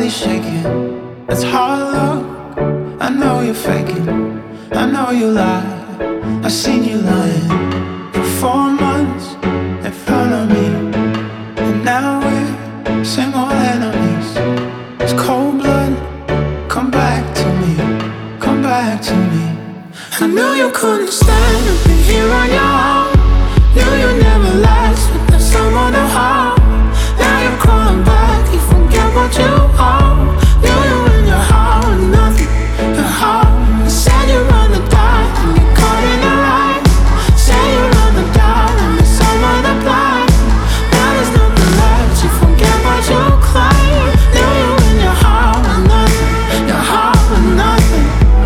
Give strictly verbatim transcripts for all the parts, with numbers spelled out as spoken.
body shaking. It's hard look, I know you're faking. I know you lie, I've seen you lying for four months in front of me. And now we're same old enemies. It's cold blood, come back to me, come back to me. I knew you couldn't stand to be here on your own. Knew you'd never last with the someone to hold. Now you're crawling back, you forget what you owe. Knew you in your heart with nothing to hold. You said you'd rather die than get caught in the right. Said you'd rather die than be someone to blind. Now there's nothing left, you forget what you claim. Knew you in your heart with nothing, your heart with nothing.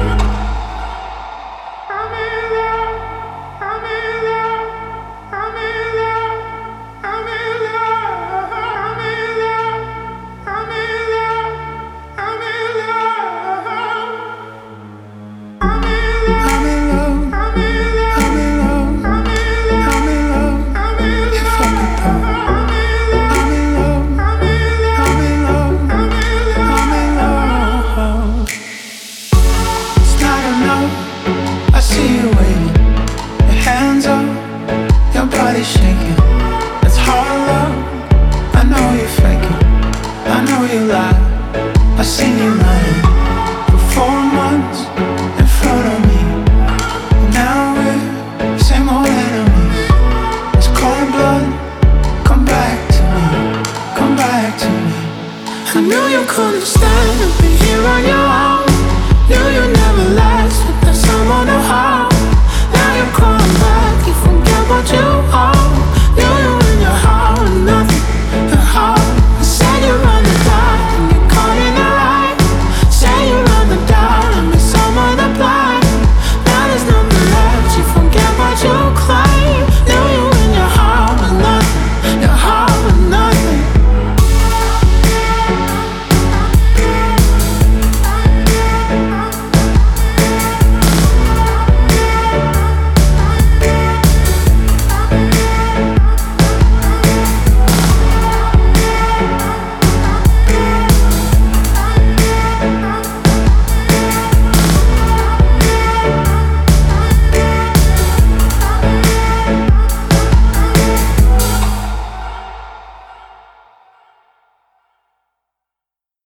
Shaking, it's hard love. I know you're faking, I know you lie. I've seen you lying for four months in front of me. Now we're same old enemies. It's cold blood, come back to me, come back to me. I knew you couldn't stand to be here on your own. Knew you